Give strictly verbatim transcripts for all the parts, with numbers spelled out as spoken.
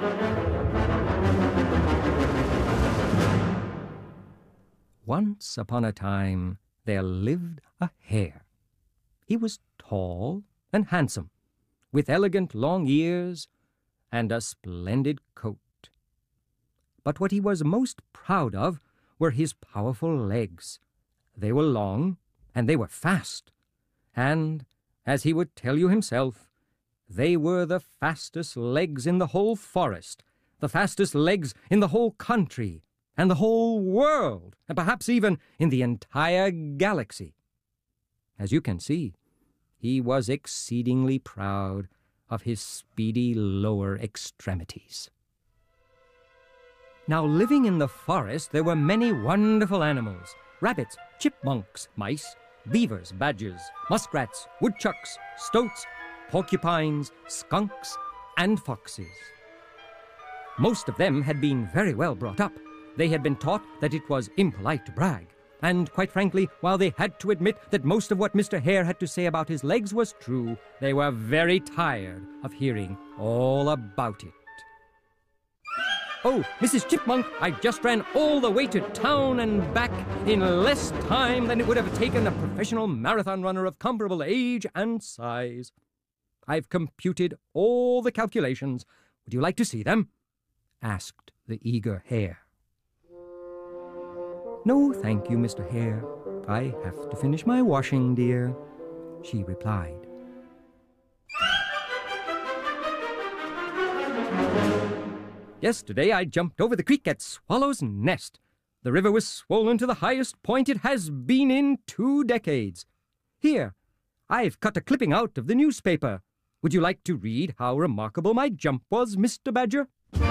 Once upon a time there lived a hare. He was tall and handsome, with elegant long ears and a splendid coat. But what he was most proud of were his powerful legs. They were long, and they were fast, and, as he would tell you himself, they were the fastest legs in the whole forest, the fastest legs in the whole country, and the whole world, and perhaps even in the entire galaxy. As you can see, he was exceedingly proud of his speedy lower extremities. Now, living in the forest, there were many wonderful animals: rabbits, chipmunks, mice, beavers, badgers, muskrats, woodchucks, stoats, porcupines, skunks, and foxes. Most of them had been very well brought up. They had been taught that it was impolite to brag. And, quite frankly, while they had to admit that most of what Mister Hare had to say about his legs was true, they were very tired of hearing all about it. "Oh, Missus Chipmunk, I just ran all the way to town and back in less time than it would have taken a professional marathon runner of comparable age and size. I've computed all the calculations. Would you like to see them?" asked the eager hare. "No, thank you, Mister Hare. I have to finish my washing, dear," she replied. "Yesterday I jumped over the creek at Swallow's Nest. The river was swollen to the highest point it has been in two decades. Here, I've cut a clipping out of the newspaper. Would you like to read how remarkable my jump was, Mister Badger?"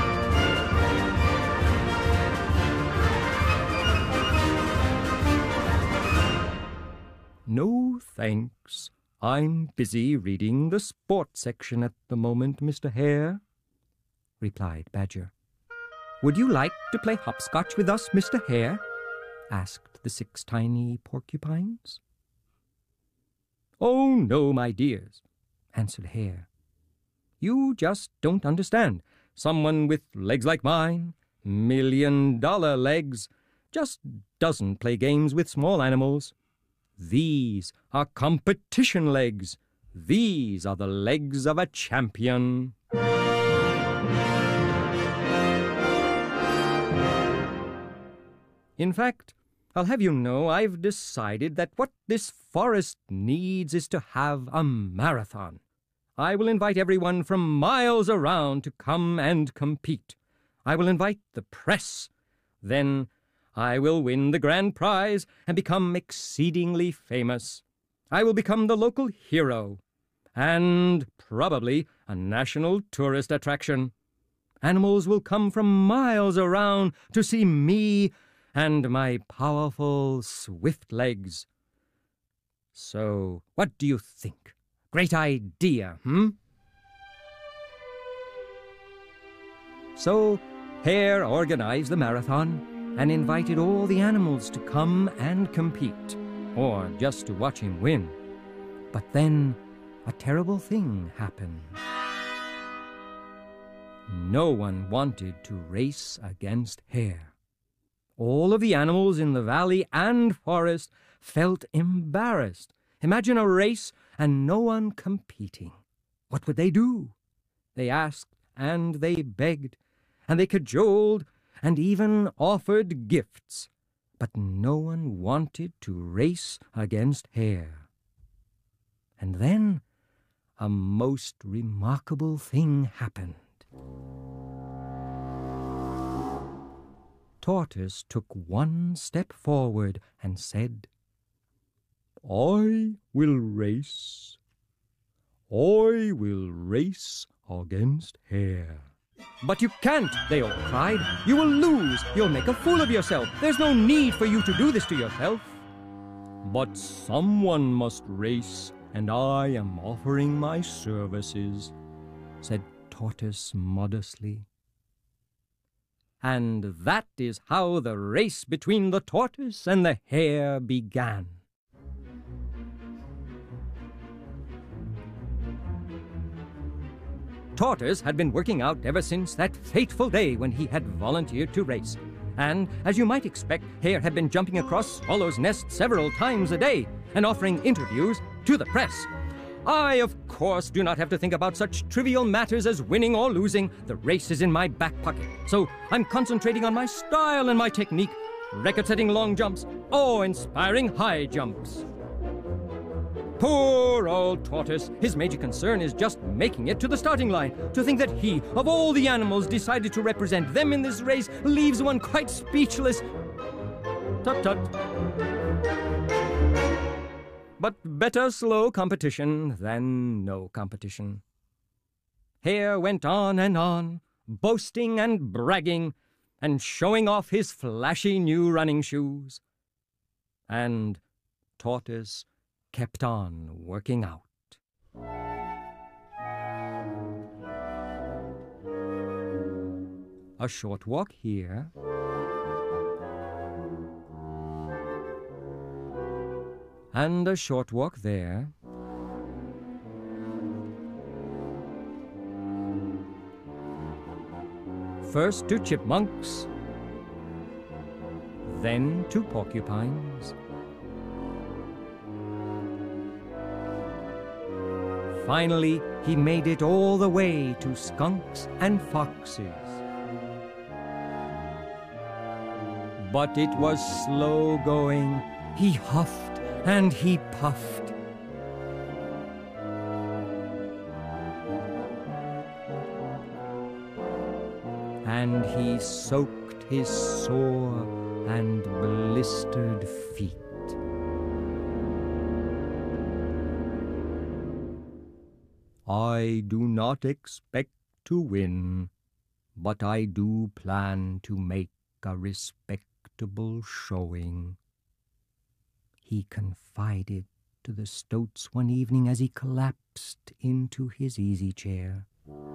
"No, thanks. I'm busy reading the sports section at the moment, Mister Hare," replied Badger. "Would you like to play hopscotch with us, Mister Hare?" asked the six tiny porcupines. "Oh, no, my dears," answered Hare. "You just don't understand. Someone with legs like mine, million-dollar legs, just doesn't play games with small animals. These are competition legs. These are the legs of a champion." In fact, I'll have you know I've decided that what this forest needs is to have a marathon. I will invite everyone from miles around to come and compete. I will invite the press. Then I will win the grand prize and become exceedingly famous. I will become the local hero and probably a national tourist attraction. Animals will come from miles around to see me and my powerful, swift legs. So, what do you think? Great idea, hmm? So, Hare organized the marathon and invited all the animals to come and compete, or just to watch him win. But then a terrible thing happened. No one wanted to race against Hare. All of the animals in the valley and forest felt embarrassed. Imagine a race and no one competing. What would they do? They asked and they begged, and they cajoled and even offered gifts, but no one wanted to race against Hare. And then a most remarkable thing happened. Tortoise took one step forward and said, "I will race. I will race against Hare." "But you can't," they all cried. "You will lose. You'll make a fool of yourself. There's no need for you to do this to yourself." "But someone must race, and I am offering my services," said Tortoise modestly. And that is how the race between the tortoise and the hare began. Tortoise had been working out ever since that fateful day when he had volunteered to race. And, as you might expect, Hare had been jumping across Swallow's Nest several times a day and offering interviews to the press. I, of course, do not have to think about such trivial matters as winning or losing. The race is in my back pocket, so I'm concentrating on my style and my technique, record-setting long jumps, awe-inspiring high jumps. Poor old Tortoise. His major concern is just making it to the starting line. To think that he, of all the animals, decided to represent them in this race leaves one quite speechless. Tut-tut. But better slow competition than no competition. Hare went on and on, boasting and bragging, and showing off his flashy new running shoes. And Tortoise kept on working out. A short walk here. And a short walk there. First to chipmunks, then to porcupines. Finally, he made it all the way to skunks and foxes. But it was slow going. He huffed and he puffed. And he soaked his sore and blistered feet. I do not expect to win, but I do plan to make a respectable showing, he confided to the Stoats one evening as he collapsed into his easy chair.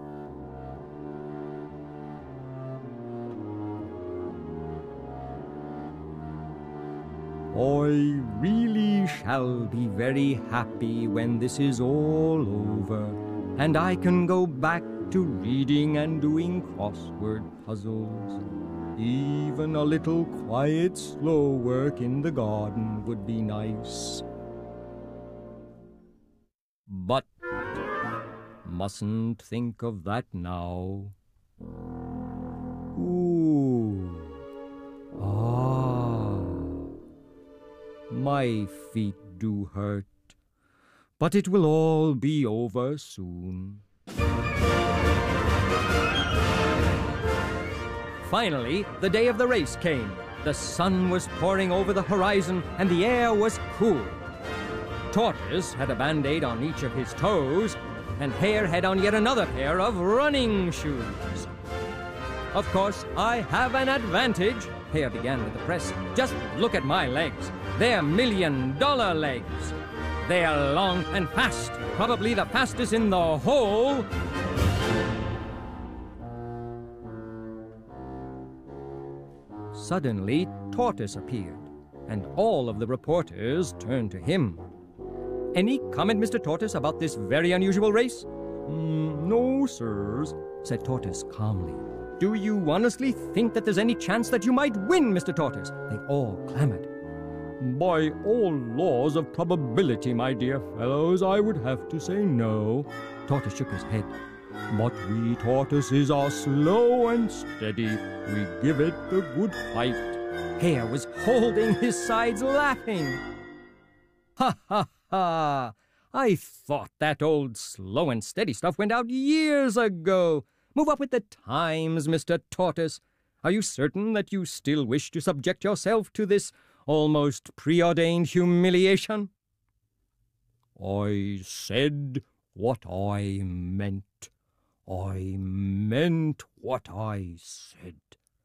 I really shall be very happy when this is all over, and I can go back to reading and doing crossword puzzles. Even a little quiet, slow work in the garden would be nice. But mustn't think of that now. Ooh. Ah. My feet do hurt, but it will all be over soon. Finally, the day of the race came. The sun was pouring over the horizon, and the air was cool. Tortoise had a band-aid on each of his toes, and Hare had on yet another pair of running shoes. Of course, I have an advantage, Hare began with the press. Just look at my legs. They're million-dollar legs. They are long and fast, probably the fastest in the whole... Suddenly, Tortoise appeared, and all of the reporters turned to him. Any comment, Mister Tortoise, about this very unusual race? Mm, no, sirs, said Tortoise calmly. Do you honestly think that there's any chance that you might win, Mister Tortoise? They all clamored. By all laws of probability, my dear fellows, I would have to say no. Tortoise shook his head. But we tortoises are slow and steady. We give it the good fight. Hare was holding his sides laughing. Ha, ha, ha! I thought that old slow and steady stuff went out years ago. Move up with the times, Mister Tortoise. Are you certain that you still wish to subject yourself to this almost preordained humiliation? I said what I meant. I meant what I said.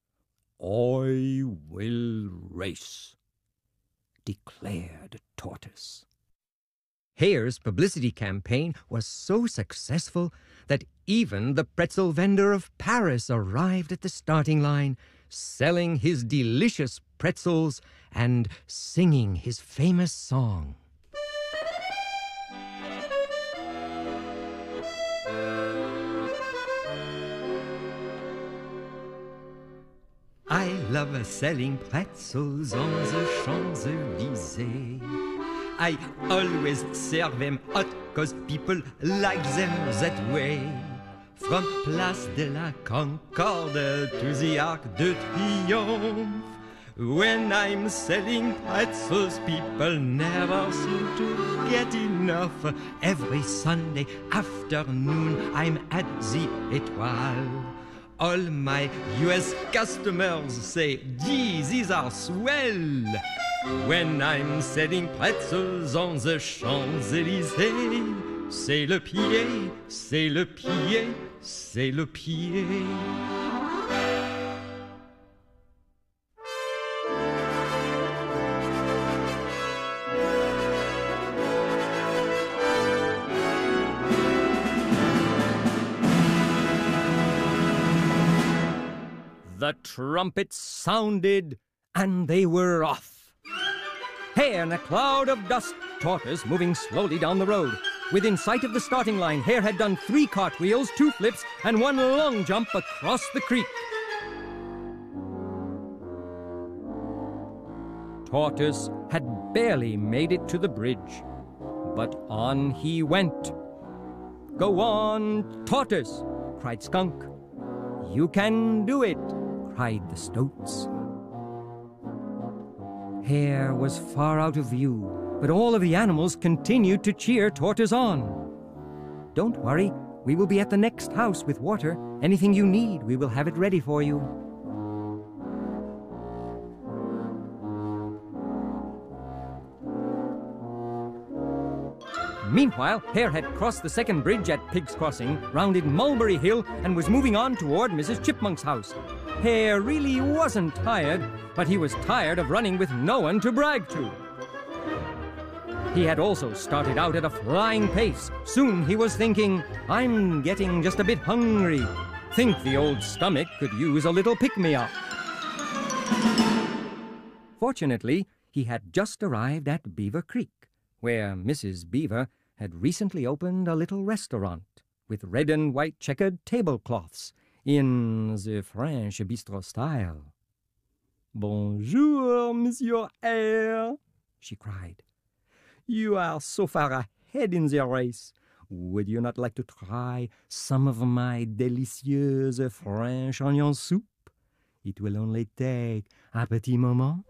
I will race, declared Tortoise. Hare's publicity campaign was so successful that even the pretzel vendor of Paris arrived at the starting line, selling his delicious pretzels and singing his famous song. I love selling pretzels on the Champs-Élysées. I always serve them hot, cause people like them that way. From Place de la Concorde to the Arc de Triomphe, when I'm selling pretzels, people never seem to get enough. Every Sunday afternoon, I'm at the Étoile. All my U S customers say, gee, these are swell. When I'm selling pretzels on the Champs-Élysées, c'est le pied, c'est le pied, c'est le pied. The trumpets sounded, and they were off. Hare in a cloud of dust, Tortoise moving slowly down the road. Within sight of the starting line, Hare had done three cartwheels, two flips, and one long jump across the creek. Tortoise had barely made it to the bridge, but on he went. "Go on, Tortoise!" cried Skunk. "You can do it!" cried the Stoats. Hare was far out of view, but all of the animals continued to cheer Tortoise on. "Don't worry, we will be at the next house with water. Anything you need, we will have it ready for you." Meanwhile, Hare had crossed the second bridge at Pig's Crossing, rounded Mulberry Hill, and was moving on toward Missus Chipmunk's house. Hare really wasn't tired, but he was tired of running with no one to brag to. He had also started out at a flying pace. Soon he was thinking, "I'm getting just a bit hungry. Think the old stomach could use a little pick-me-up." Fortunately, he had just arrived at Beaver Creek, where Missus Beaver had recently opened a little restaurant with red and white checkered tablecloths in the French bistro style. "Bonjour, Monsieur Hare," she cried. "You are so far ahead in the race. Would you not like to try some of my delicious French onion soup? It will only take a petit moment."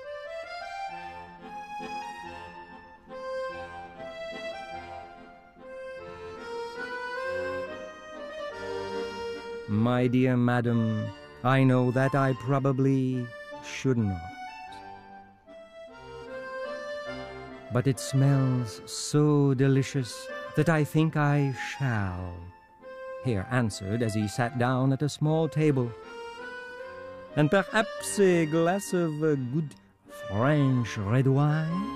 "My dear madam, I know that I probably should not. But it smells so delicious that I think I shall," Hare answered as he sat down at a small table. "And perhaps a glass of uh, good French red wine?"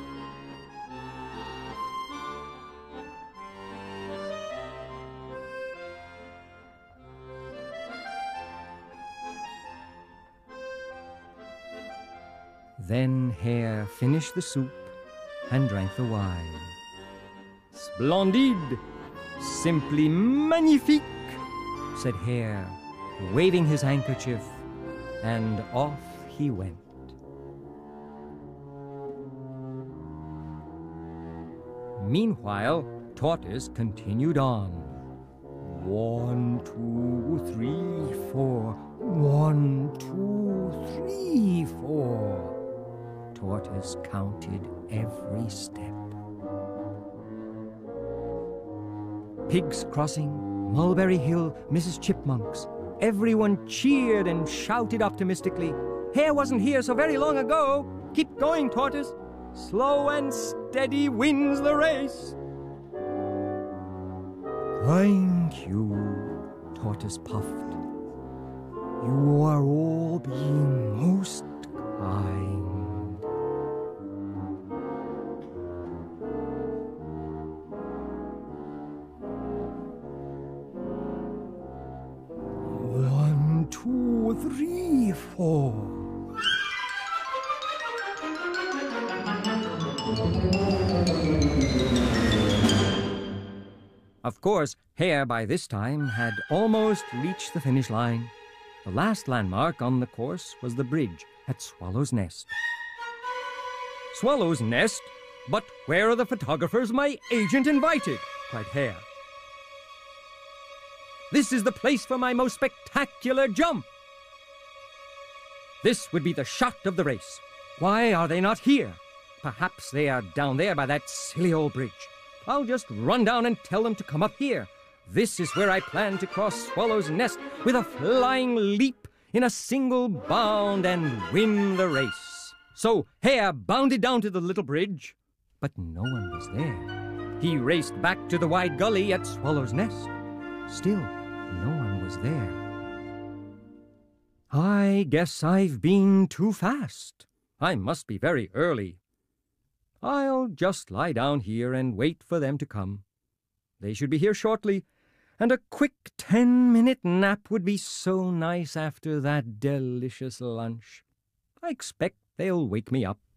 Then Hare finished the soup and drank the wine. "Splendide! Simply magnifique!" said Hare, waving his handkerchief, and off he went. Meanwhile, Tortoise continued on. "One, two, three, four. One, two, three, four." Tortoise counted every step. Pig's Crossing, Mulberry Hill, Missus Chipmunk's. Everyone cheered and shouted optimistically. "Hare wasn't here so very long ago. Keep going, Tortoise. Slow and steady wins the race." "Thank you," Tortoise puffed. "You are all being most kind." One, two, three, four. Of course, Hare by this time had almost reached the finish line. The last landmark on the course was the bridge at Swallow's Nest. Swallow's Nest? But where are the photographers my agent invited? Cried Hare. This is the place for my most spectacular jump. This would be the shot of the race. Why are they not here? Perhaps they are down there by that silly old bridge. I'll just run down and tell them to come up here. This is where I plan to cross Swallow's Nest with a flying leap in a single bound and win the race. So Hare bounded down to the little bridge, but no one was there. He raced back to the wide gully at Swallow's Nest. Still, no one was there. I guess I've been too fast. I must be very early. I'll just lie down here and wait for them to come. They should be here shortly, and a quick ten-minute nap would be so nice after that delicious lunch. I expect they'll wake me up.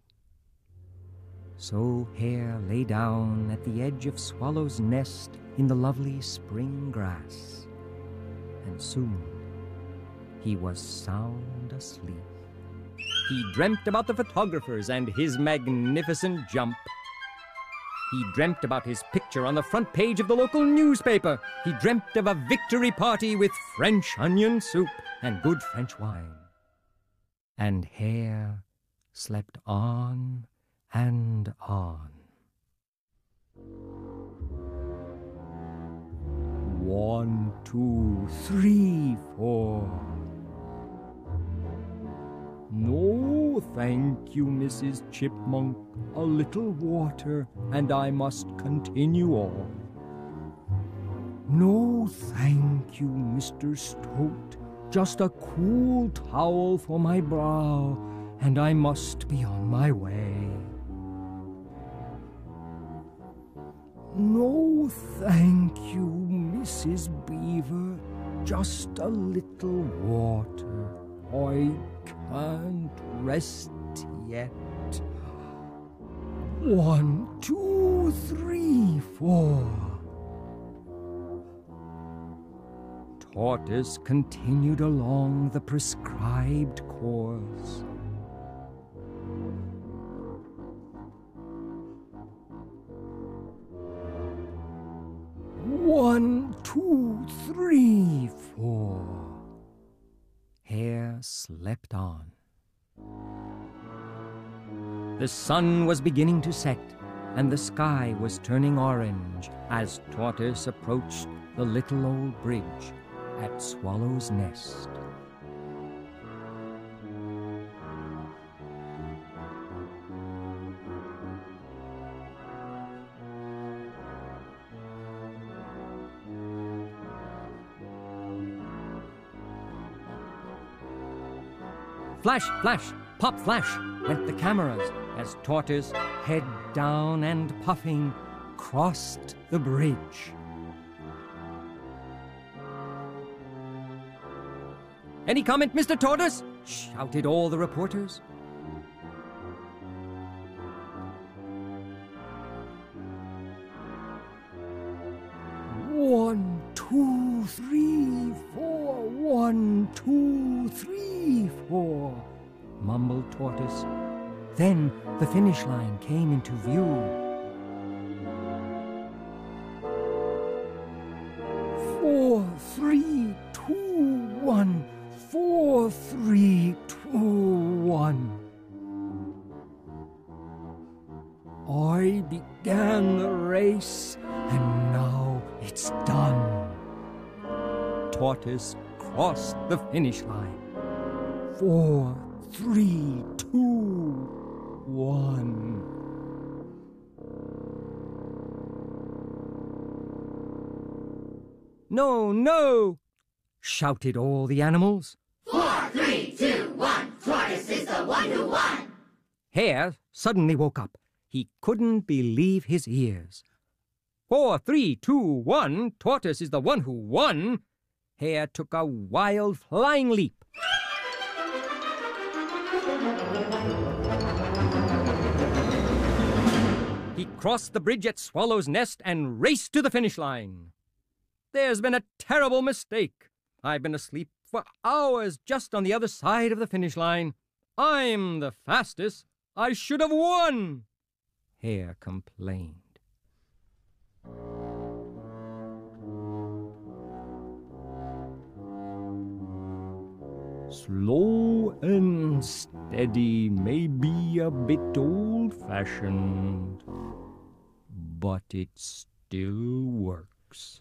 So Hare lay down at the edge of Swallow's Nest in the lovely spring grass, and soon he was sound asleep. He dreamt about the photographers and his magnificent jump. He dreamt about his picture on the front page of the local newspaper. He dreamt of a victory party with French onion soup and good French wine. And Hare slept on and on. One, two, three, four. No, thank you, Missus Chipmunk. A little water, and I must continue on. No, thank you, Mister Stoat. Just a cool towel for my brow, and I must be on my way. No, thank you, Missus Beaver. Just a little water. I can't rest yet. One, two, three, four. Tortoise continued along the prescribed course. One, two, three, four. Hare slept on. The sun was beginning to set, and the sky was turning orange as Tortoise approached the little old bridge at Swallow's Nest. Flash, flash, pop, flash went the cameras as Tortoise, head down and puffing, crossed the bridge. Any comment, Mister Tortoise? Shouted all the reporters. One, two, three, four. One, two, three, four, mumbled Tortoise. Then the finish line came into view. Four, three, two, one. Four, three, two, one. I began the race, and now it's done. Tortoise crossed the finish line. Four, three, two, one. No, no! Shouted all the animals. Four, three, two, one. Tortoise is the one who won. Hare suddenly woke up. He couldn't believe his ears. Four, three, two, one. Tortoise is the one who won. Hare took a wild flying leap. He crossed the bridge at Swallow's Nest and raced to the finish line. There's been a terrible mistake. I've been asleep for hours just on the other side of the finish line. I'm the fastest. I should have won, Hare complained. Slow and steady may be a bit old-fashioned, but it still works.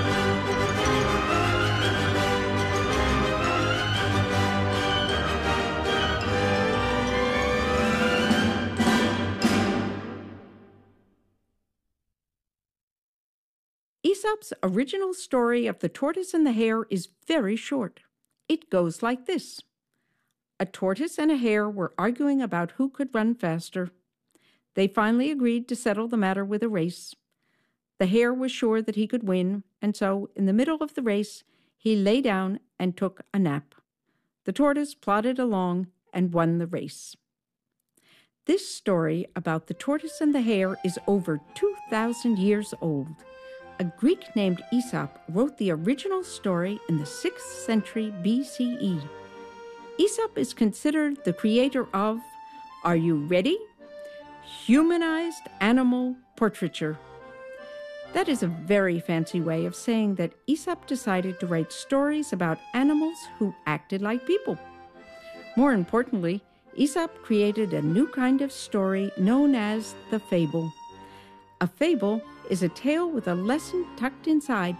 Aesop's original story of the tortoise and the hare is very short. It goes like this. A tortoise and a hare were arguing about who could run faster. They finally agreed to settle the matter with a race. The hare was sure that he could win, and so, in the middle of the race, he lay down and took a nap. The tortoise plodded along and won the race. This story about the tortoise and the hare is over two thousand years old. A Greek named Aesop wrote the original story in the sixth century B C E. Aesop is considered the creator of, are you ready? Humanized animal portraiture. That is a very fancy way of saying that Aesop decided to write stories about animals who acted like people. More importantly, Aesop created a new kind of story known as the fable. A fable is a tale with a lesson tucked inside.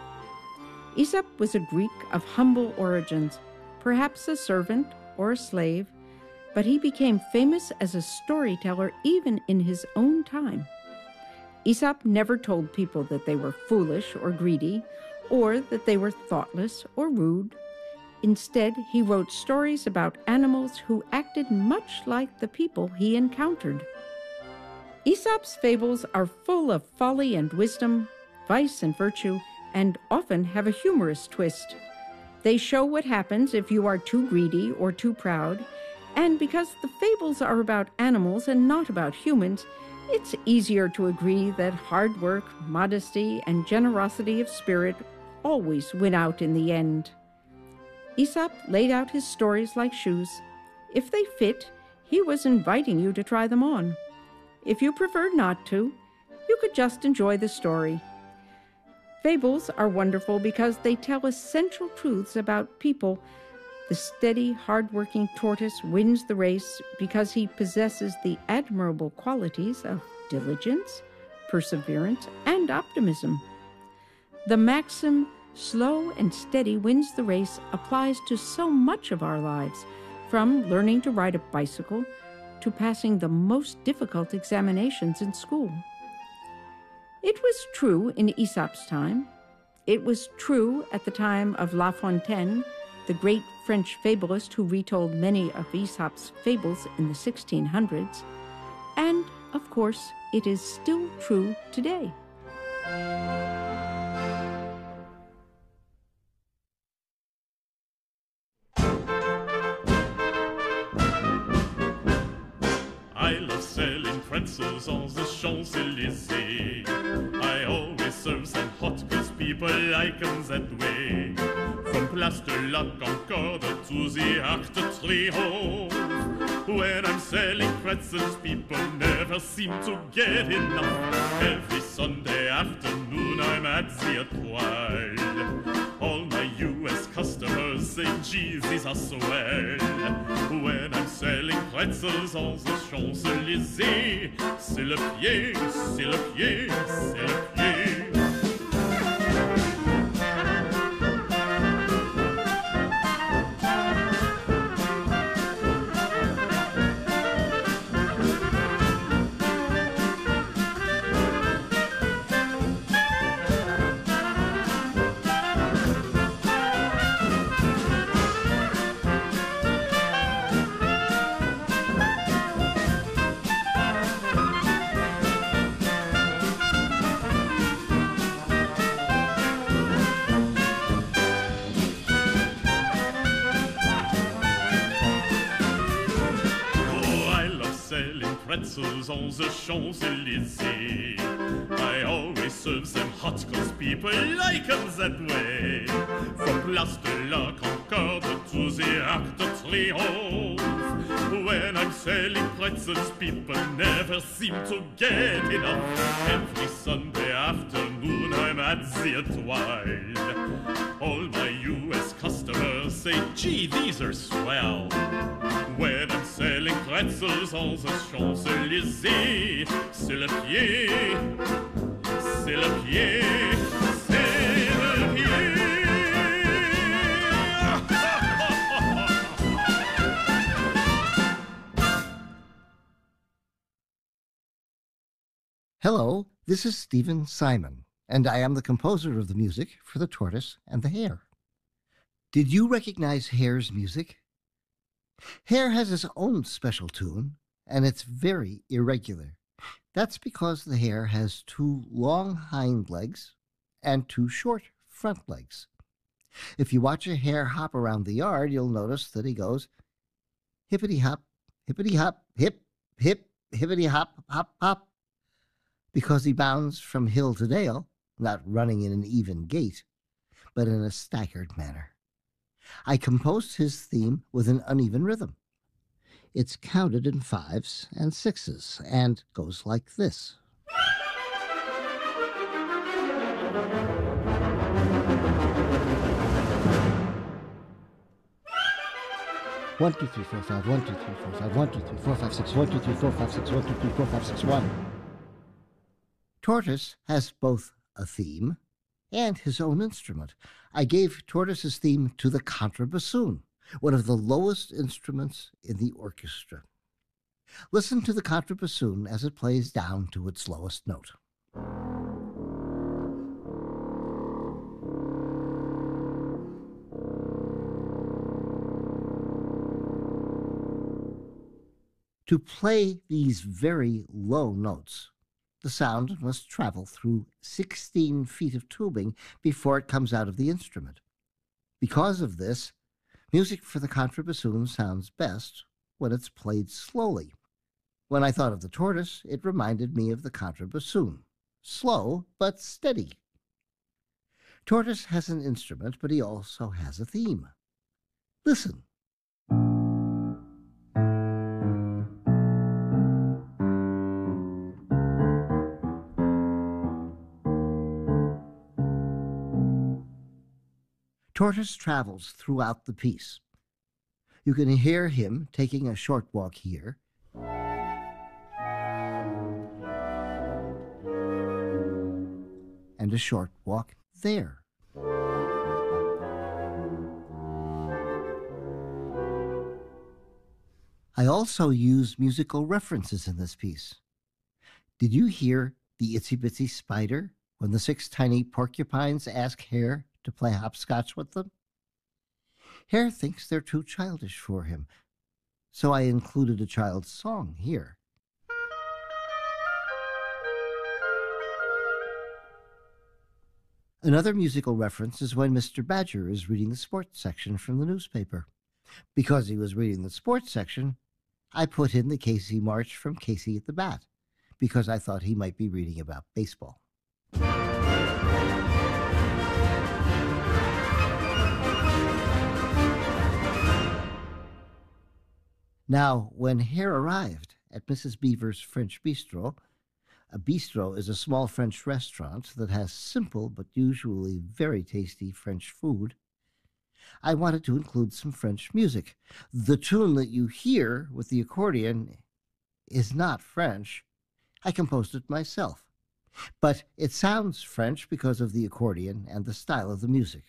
Aesop was a Greek of humble origins, perhaps a servant or a slave, but he became famous as a storyteller even in his own time. Aesop never told people that they were foolish or greedy, or that they were thoughtless or rude. Instead, he wrote stories about animals who acted much like the people he encountered. Aesop's fables are full of folly and wisdom, vice and virtue, and often have a humorous twist. They show what happens if you are too greedy or too proud, and because the fables are about animals and not about humans, it's easier to agree that hard work, modesty, and generosity of spirit always win out in the end. Aesop laid out his stories like shoes. If they fit, he was inviting you to try them on. If you preferred not to, you could just enjoy the story. Fables are wonderful because they tell essential truths about people. The steady, hard-working tortoise wins the race because he possesses the admirable qualities of diligence, perseverance, and optimism. The maxim, slow and steady wins the race, applies to so much of our lives, from learning to ride a bicycle to passing the most difficult examinations in school. It was true in Aesop's time. It was true at the time of La Fontaine, the great French fabulist who retold many of Aesop's fables in the sixteen hundreds. And, of course, it is still true today. Pretzels on the Champs-Élysées. I always serve them hot cause people like them that way. From Place de la Concorde to the Arc de Triomphe. When I'm selling pretzels, people never seem to get enough. Every Sunday afternoon I'm at the Étoile. All my U S customers say, geez, these are swell. When I'm selling pretzels on the Champs-Élysées, c'est le pied, c'est le pied, c'est le pied. Pretzels on the Champs-Élysées. I always serve them hot cause people like them that way. From Place de la Concorde encore to the Arc de Triomphe. When I'm selling pretzels, people never seem to get enough. Every Sunday afternoon I'm at the Étoile. All my U S customers say, gee, these are swell. When I'm selling pretzels on the Champs-Élysées, c'est le pied, c'est le pied, c'est le pied. Hello, this is Stephen Simon, and I am the composer of the music for The Tortoise and the Hare. Did you recognize Hare's music? Hare has his own special tune, and it's very irregular. That's because the hare has two long hind legs and two short front legs. If you watch a hare hop around the yard, you'll notice that he goes hippity-hop, hippity-hop, hip, hip, hippity-hop, hop, hop, because he bounds from hill to dale, not running in an even gait, but in a staggered manner. I composed his theme with an uneven rhythm. It's counted in fives and sixes and goes like this. One, two, three, four, five, one, two, three, four, five, one, two, three, four, five, six, one, two, three, four, five, six, one, two, three, four, five, six, one. Tortoise has both a theme and his own instrument. I gave Tortoise's theme to the contrabassoon, one of the lowest instruments in the orchestra. Listen to the contrabassoon as it plays down to its lowest note. To play these very low notes, the sound must travel through sixteen feet of tubing before it comes out of the instrument. Because of this, music for the contrabassoon sounds best when it's played slowly. When I thought of the tortoise, it reminded me of the contrabassoon. Slow, but steady. Tortoise has an instrument, but he also has a theme. Listen. Tortoise travels throughout the piece. You can hear him taking a short walk here, and a short walk there. I also use musical references in this piece. Did you hear the Itsy Bitsy Spider when the six tiny porcupines ask Hare to play hopscotch with them? Hare thinks they're too childish for him, so I included a child's song here. Another musical reference is when Mister Badger is reading the sports section from the newspaper. Because he was reading the sports section, I put in the Casey March from Casey at the Bat, because I thought he might be reading about baseball. Now, when Hare arrived at Missus Beaver's French Bistro, a bistro is a small French restaurant that has simple but usually very tasty French food, I wanted to include some French music. The tune that you hear with the accordion is not French. I composed it myself, but it sounds French because of the accordion and the style of the music.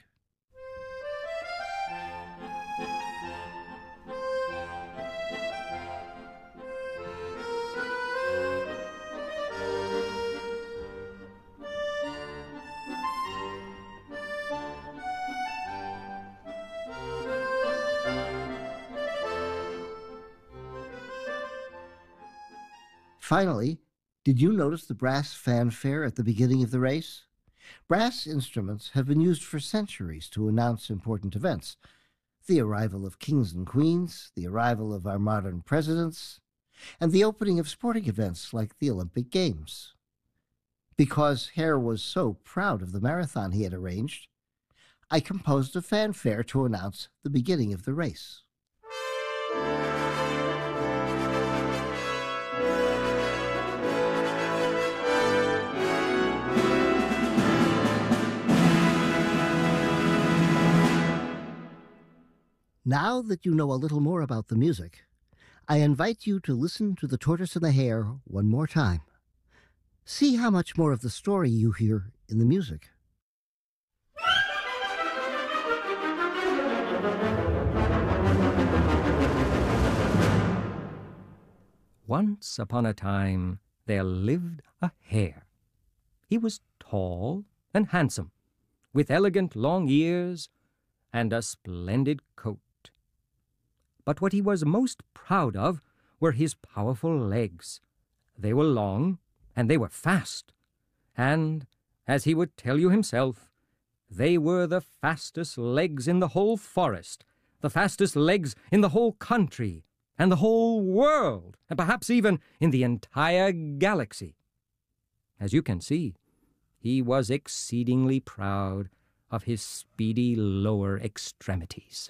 Finally, did you notice the brass fanfare at the beginning of the race? Brass instruments have been used for centuries to announce important events. The arrival of kings and queens, the arrival of our modern presidents, and the opening of sporting events like the Olympic Games. Because Hare was so proud of the marathon he had arranged, I composed a fanfare to announce the beginning of the race. Now that you know a little more about the music, I invite you to listen to The Tortoise and the Hare one more time. See how much more of the story you hear in the music. Once upon a time, there lived a hare. He was tall and handsome, with elegant long ears and a splendid coat. But what he was most proud of were his powerful legs. They were long, and they were fast, and, as he would tell you himself, they were the fastest legs in the whole forest, the fastest legs in the whole country, and the whole world, and perhaps even in the entire galaxy. As you can see, he was exceedingly proud of his speedy lower extremities.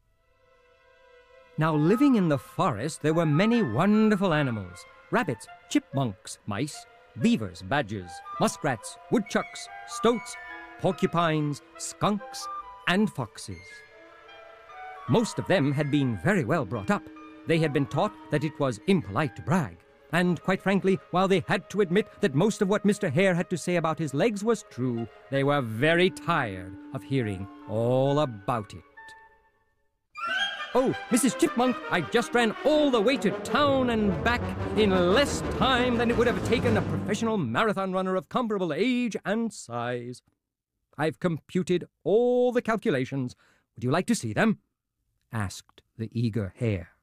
Now, living in the forest, there were many wonderful animals: rabbits, chipmunks, mice, beavers, badgers, muskrats, woodchucks, stoats, porcupines, skunks, and foxes. Most of them had been very well brought up. They had been taught that it was impolite to brag. And, quite frankly, while they had to admit that most of what Mister Hare had to say about his legs was true, they were very tired of hearing all about it. "Oh, Missus Chipmunk, I just ran all the way to town and back in less time than it would have taken a professional marathon runner of comparable age and size. I've computed all the calculations. Would you like to see them?" asked the eager hare.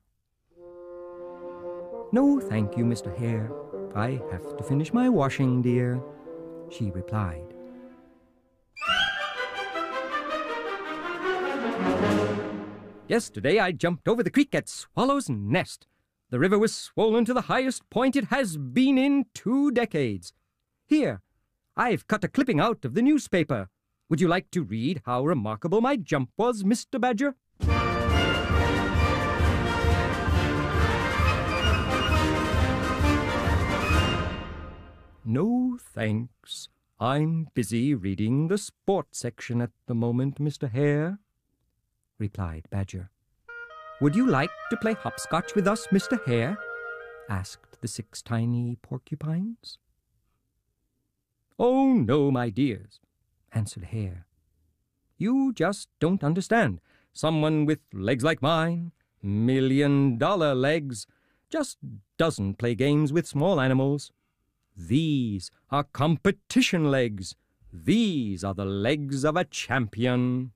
"No, thank you, Mister Hare. I have to finish my washing, dear," she replied. "Yesterday I jumped over the creek at Swallow's Nest. The river was swollen to the highest point it has been in two decades. Here, I've cut a clipping out of the newspaper. Would you like to read how remarkable my jump was, Mister Badger?" "No, thanks. I'm busy reading the sports section at the moment, Mister Hare," replied Badger. "Would you like to play hopscotch with us, Mister Hare?" asked the six tiny porcupines. "Oh, no, my dears," answered Hare. "You just don't understand. Someone with legs like mine, million-dollar legs, just doesn't play games with small animals. These are competition legs. These are the legs of a champion."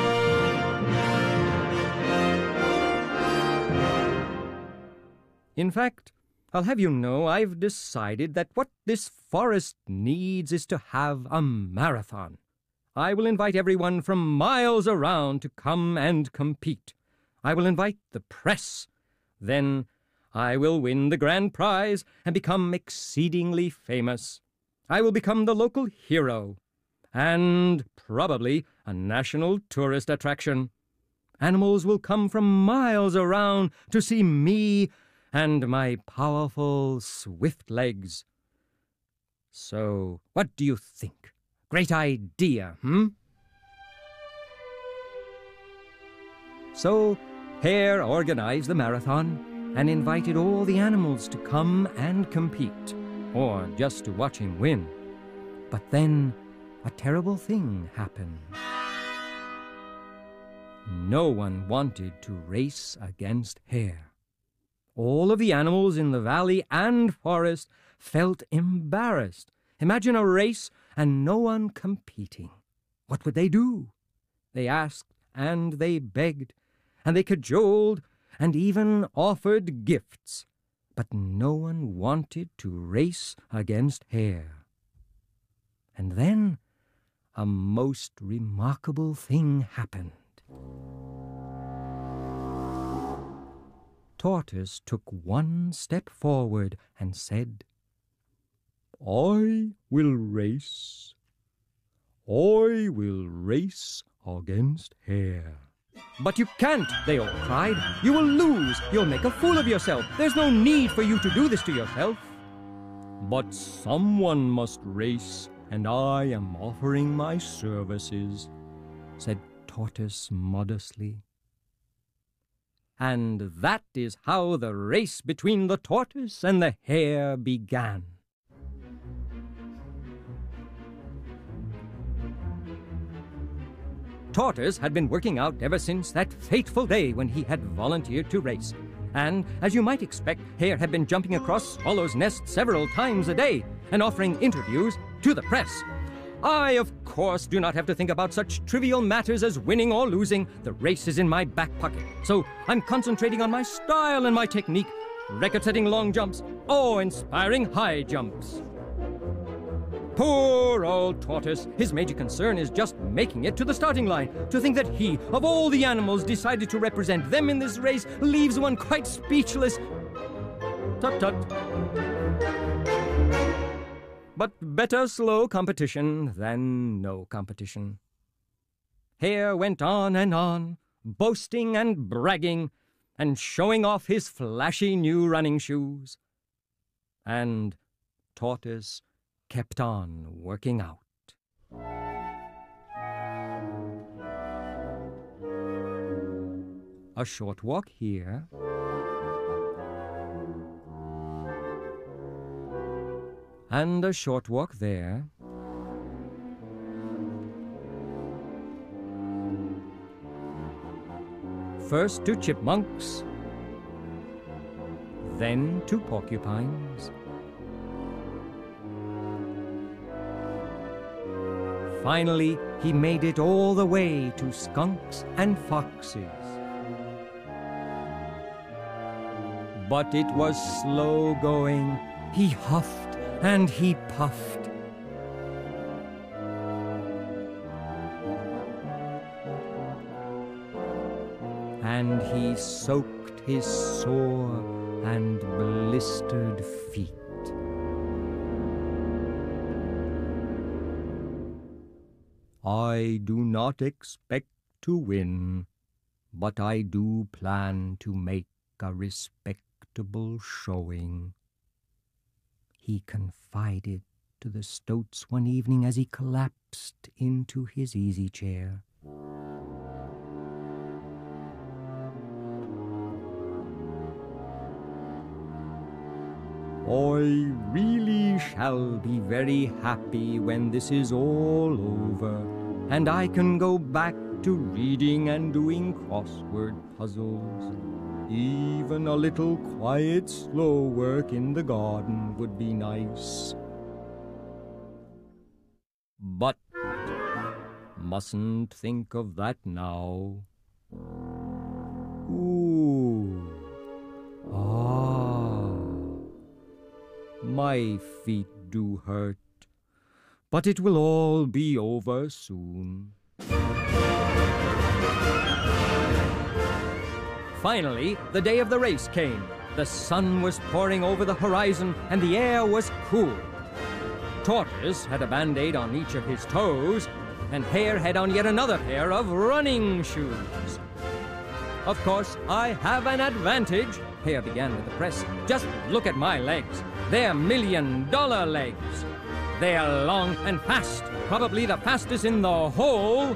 In fact, I'll have you know I've decided that what this forest needs is to have a marathon. I will invite everyone from miles around to come and compete. I will invite the press. Then I will win the grand prize and become exceedingly famous. I will become the local hero and probably a national tourist attraction. Animals will come from miles around to see me and my powerful, swift legs. So, what do you think? Great idea, hmm? So, Hare organized the marathon and invited all the animals to come and compete, or just to watch him win. But then a terrible thing happened. No one wanted to race against Hare. All of the animals in the valley and forest felt embarrassed. Imagine a race and no one competing. What would they do? They asked and they begged, and they cajoled and even offered gifts. But no one wanted to race against Hare. And then a most remarkable thing happened. Tortoise took one step forward and said, "I will race. I will race against Hare. "But you can't," they all cried. "You will lose. You'll make a fool of yourself. There's no need for you to do this to yourself." "But someone must race, and I am offering my services," said Tortoise modestly. And that is how the race between the tortoise and the hare began. Tortoise had been working out ever since that fateful day when he had volunteered to race. And, as you might expect, Hare had been jumping across Swallow's Nest several times a day and offering interviews to the press. I, of course, do not have to think about such trivial matters as winning or losing. The race is in my back pocket, so I'm concentrating on my style and my technique, record-setting long jumps, awe-inspiring high jumps. Poor old Tortoise. His major concern is just making it to the starting line. To think that he, of all the animals, decided to represent them in this race leaves one quite speechless. Tut-tut. But better slow competition than no competition. Hare went on and on, boasting and bragging, and showing off his flashy new running shoes. And Tortoise kept on working out. A short walk here. And a short walk there. First to chipmunks, then to porcupines. Finally, he made it all the way to skunks and foxes. But it was slow going. He huffed and he puffed. And he soaked his sore and blistered feet. I do not expect to win, but I do plan to make a respectable showing, he confided to the stoats one evening as he collapsed into his easy chair. I really shall be very happy when this is all over, and I can go back to reading and doing crossword puzzles. Even a little quiet, slow work in the garden would be nice. But mustn't think of that now. Ooh. Ah. My feet do hurt, but it will all be over soon. Finally, the day of the race came. The sun was pouring over the horizon, and the air was cool. Tortoise had a band-aid on each of his toes, and Hare had on yet another pair of running shoes. Of course, I have an advantage, Hare began with the press. Just look at my legs. They're million-dollar legs. They're long and fast, probably the fastest in the whole...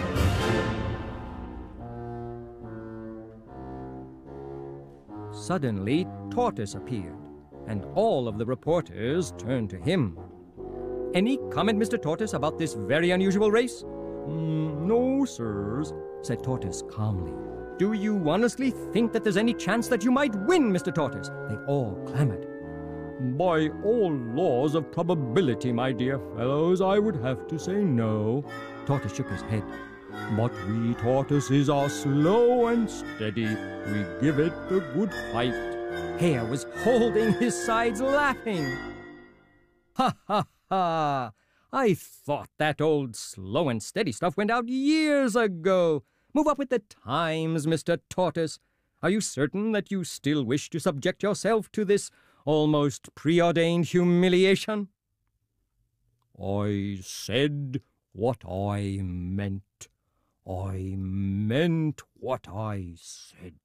Suddenly, Tortoise appeared, and all of the reporters turned to him. Any comment, Mister Tortoise, about this very unusual race? Mm, no, sirs, said Tortoise calmly. Do you honestly think that there's any chance that you might win, Mister Tortoise? They all clamored. By all laws of probability, my dear fellows, I would have to say no. Tortoise shook his head. But we tortoises are slow and steady. We give it a good fight. Hare was holding his sides laughing. Ha, ha, ha! I thought that old slow and steady stuff went out years ago. Move up with the times, Mister Tortoise. Are you certain that you still wish to subject yourself to this almost preordained humiliation? I said what I meant. I meant what I said.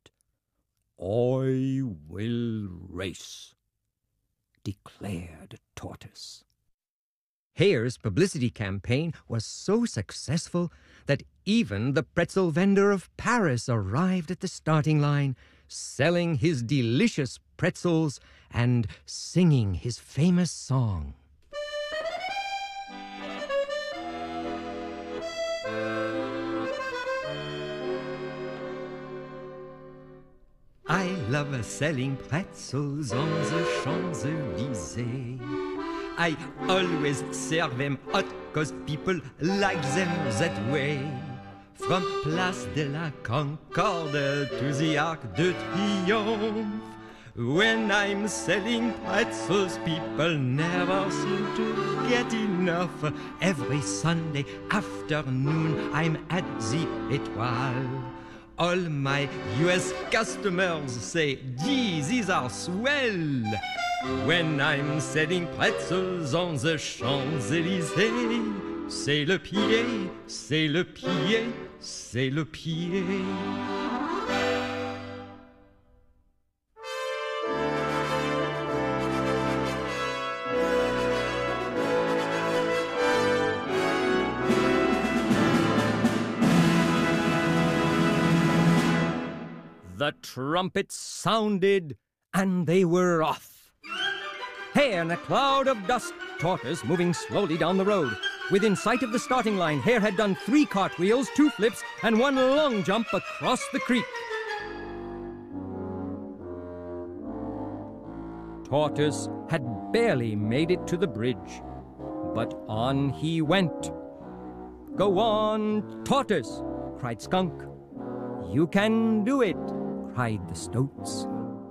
I will race, declared Tortoise. Hare's publicity campaign was so successful that even the pretzel vendor of Paris arrived at the starting line, selling his delicious pretzels and singing his famous song. I love selling pretzels on the Champs-Élysées. I always serve them hot, cause people like them that way. From Place de la Concorde to the Arc de Triomphe. When I'm selling pretzels, people never seem to get enough. Every Sunday afternoon, I'm at the Étoile. All my U S customers say, gee, these are swell. When I'm selling pretzels on the Champs-Élysées, c'est le pied, c'est le pied, c'est le pied. The trumpets sounded, and they were off. Hare in a cloud of dust, Tortoise moving slowly down the road. Within sight of the starting line, Hare had done three cartwheels, two flips, and one long jump across the creek. Tortoise had barely made it to the bridge, but on he went. Go on, Tortoise, cried Skunk. You can do it, cried the Stoats.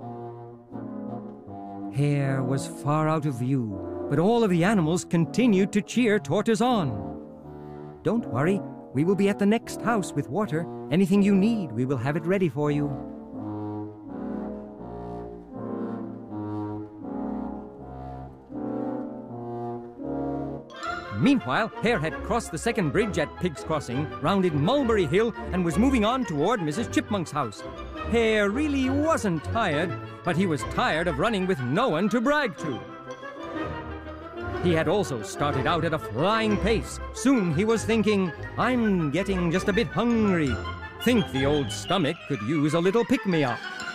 Hare was far out of view, but all of the animals continued to cheer Tortoise on. Don't worry, we will be at the next house with water. Anything you need, we will have it ready for you. Meanwhile, Hare had crossed the second bridge at Pig's Crossing, rounded Mulberry Hill, and was moving on toward Missus Chipmunk's house. Hare really wasn't tired, but he was tired of running with no one to brag to. He had also started out at a flying pace. Soon he was thinking, I'm getting just a bit hungry. Think the old stomach could use a little pick-me-up.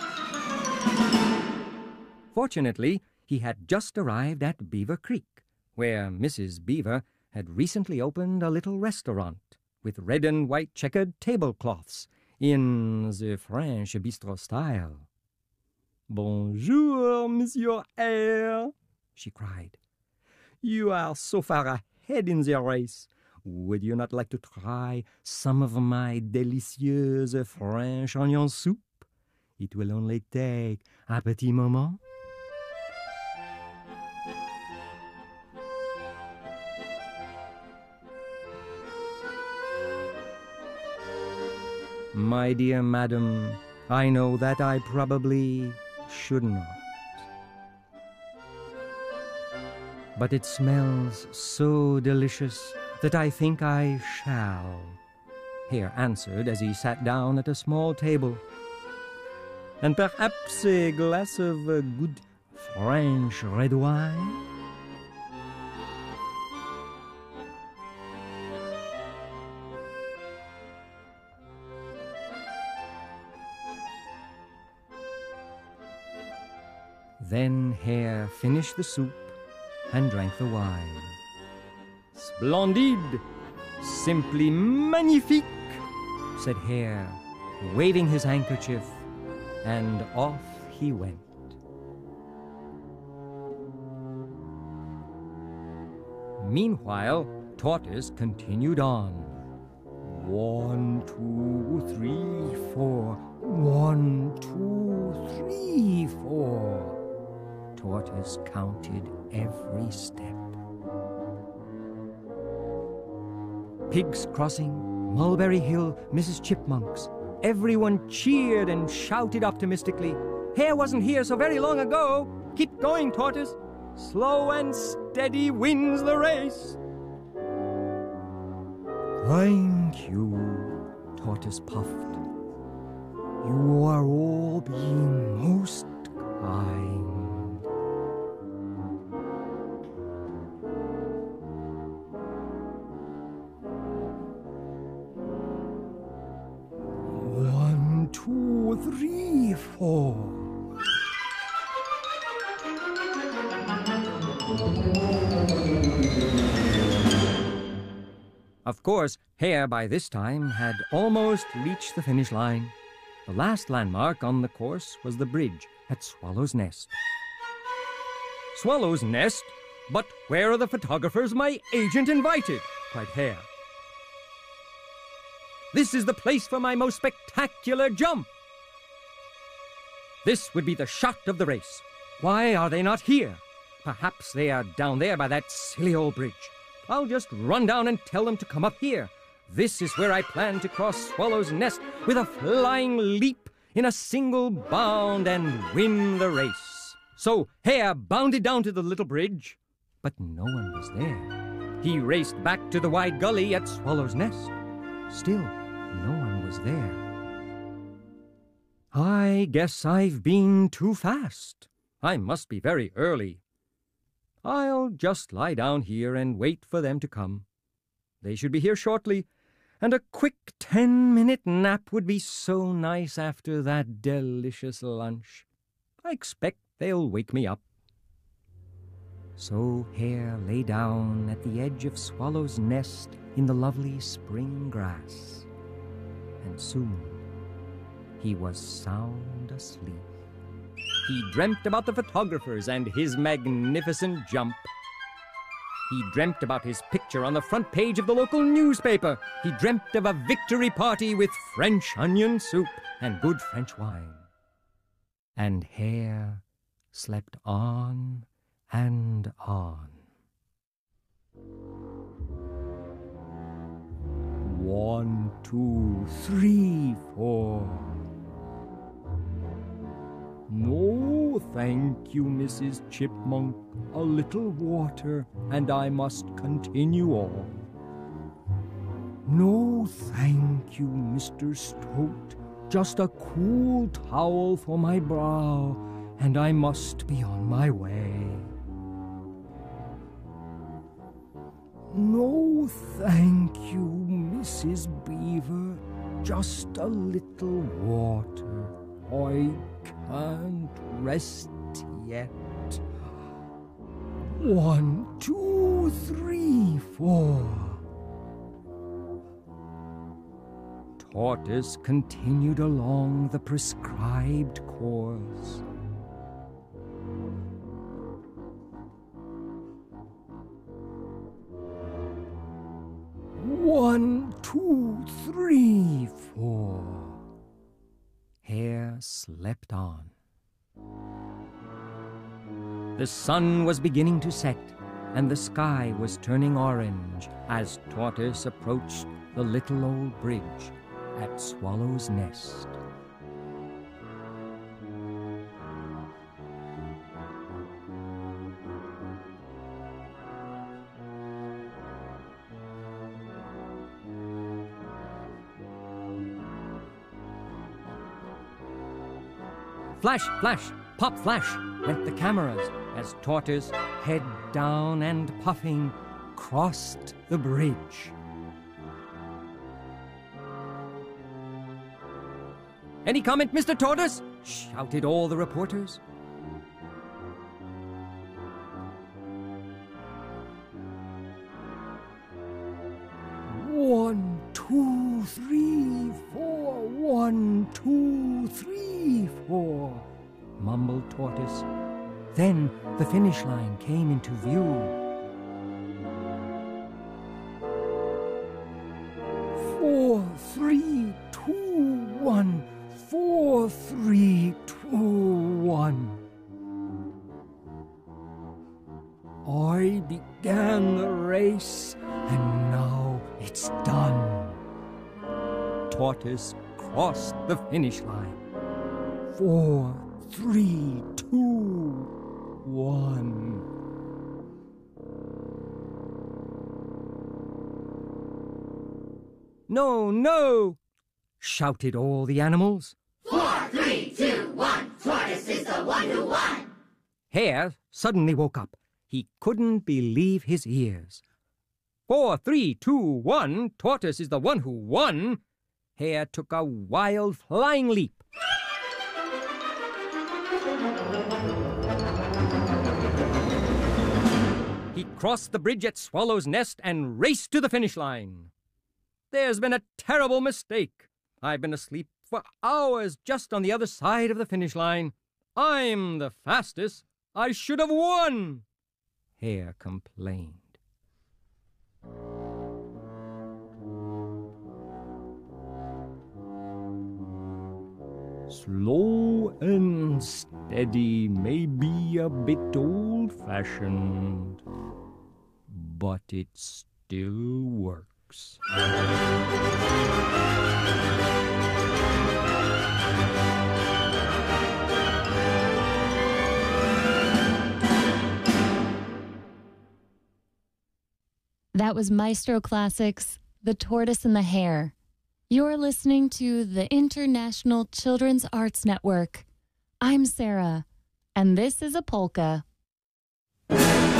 Fortunately, he had just arrived at Beaver Creek, where Missus Beaver had recently opened a little restaurant with red and white checkered tablecloths in the French bistro style. Bonjour, Monsieur Hare, she cried. You are so far ahead in the race. Would you not like to try some of my delicious French onion soup? It will only take a petit moment. My dear madam, I know that I probably should not. But it smells so delicious that I think I shall, Hare answered as he sat down at a small table. And perhaps a glass of uh, good French red wine? Then Hare finished the soup and drank the wine. Splendide! Simply magnifique! Said Hare, waving his handkerchief, and off he went. Meanwhile, Tortoise continued on. One, two, three, four. One, two, three, four. Tortoise counted every step. Pig's Crossing, Mulberry Hill, Missus Chipmunk's. Everyone cheered and shouted optimistically. Hare wasn't here so very long ago. Keep going, Tortoise. Slow and steady wins the race. Thank you, Tortoise puffed. "You are all being most kind." One, two, three, four. Of course, Hare by this time had almost reached the finish line. The last landmark on the course was the bridge at Swallow's Nest. "Swallow's Nest? But where are the photographers my agent invited?" cried Hare. "This is the place for my most spectacular jump. This would be the shot of the race. Why are they not here? Perhaps they are down there by that silly old bridge. I'll just run down and tell them to come up here. This is where I plan to cross Swallow's Nest with a flying leap in a single bound and win the race." So Hare bounded down to the little bridge, but no one was there. He raced back to the wide gully at Swallow's Nest. Still, no one was there. "I guess I've been too fast. I must be very early. I'll just lie down here and wait for them to come. They should be here shortly, and a quick ten-minute nap would be so nice after that delicious lunch. I expect they'll wake me up." So Hare lay down at the edge of Swallow's Nest in the lovely spring grass, and soon he was sound asleep. He dreamt about the photographers and his magnificent jump. He dreamt about his picture on the front page of the local newspaper. He dreamt of a victory party with French onion soup and good French wine. And Hare slept on and on. One, two, three, four. "No, thank you, Missus Chipmunk. A little water, and I must continue on." "No, thank you, Mister Stoat. Just a cool towel for my brow, and I must be on my way." "No, thank you, Missus Beaver. Just a little water. I can't rest yet. One, two, three, four." Tortoise continued along the prescribed course. One, two, three, four. Hare slept on. The sun was beginning to set, and the sky was turning orange as Tortoise approached the little old bridge at Swallow's Nest. Flash, flash, pop, flash went the cameras as Tortoise, head down and puffing, crossed the bridge. "Any comment, Mister Tortoise?" shouted all the reporters. One, two, three, four. One, two, three, four, mumbled Tortoise. Then the finish line came into view. Four, three, two, one. Four, three, two, one. I began the race, and now it's done. Tortoise crossed the finish line. Four, three, two, one. No, no! shouted all the animals. Four, three, two, one. Tortoise is the one who won. Hare suddenly woke up. He couldn't believe his ears. Four, three, two, one. Tortoise is the one who won. Hare took a wild flying leap. He crossed the bridge at Swallow's Nest and raced to the finish line. There's been a terrible mistake. I've been asleep for hours just on the other side of the finish line. I'm the fastest. I should have won, Hare complained. Slow and steady may be a bit old-fashioned, but it still works. That was Maestro Classics, The Tortoise and the Hare. You're listening to the International Children's Arts Network. I'm Sarah, and this is a polka.